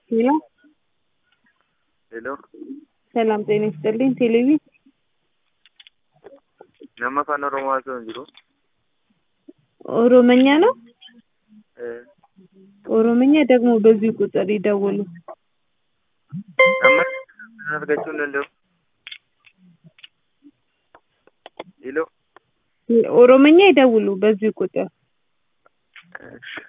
ሄሎ ሄሎ ሰላም ጤና ይስጥልኝ። ቴሌቪ nama afaan oromoo haasa'u jiru ኦሮመኛ ነው። ኦሮመኛ ደግሞ በዚህ ቁጥር ይደውሉ። amma argachuu hin danda'u ሄሎ ኦሮመኛ ይደውሉ በዚህ ቁጥር።